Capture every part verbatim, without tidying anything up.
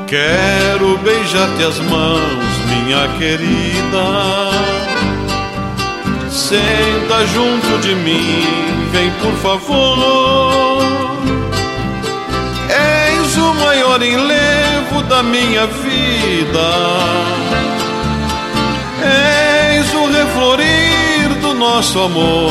Quero beijar-te as mãos, minha querida. Senta junto de mim, vem por favor. És o maior enlevo da minha vida. És o reflorir do nosso amor.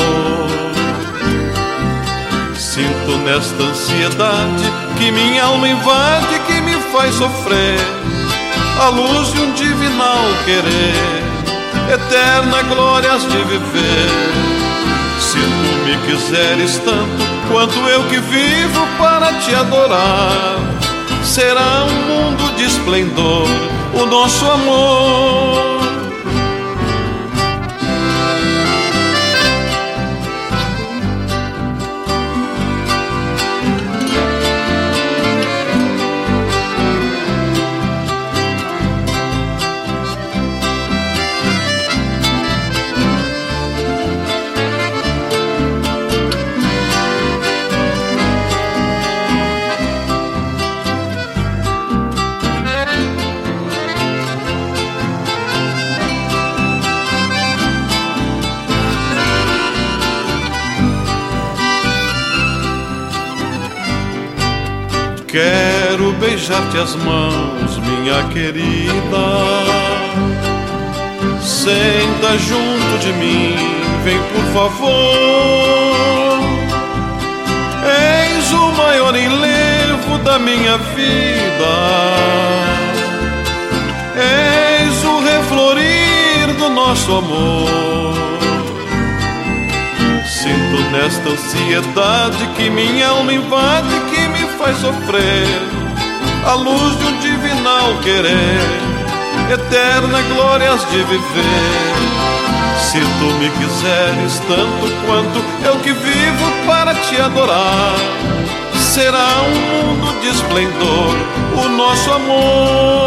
Sinto nesta ansiedade que minha alma invade, que me faz sofrer a luz de um divinal querer, eterna glória has de viver. Se tu me quiseres tanto quanto eu que vivo para te adorar, será um mundo de esplendor o nosso amor. Quero beijar-te as mãos, minha querida. Senta junto de mim, vem por favor. És o maior enlevo da minha vida. És o reflorir do nosso amor. Sinto nesta ansiedade que minha alma invade, que me faz sofrer a luz de um divinal querer, eterna glória has de viver. Se tu me quiseres tanto quanto eu que vivo para te adorar, será um mundo de esplendor o nosso amor.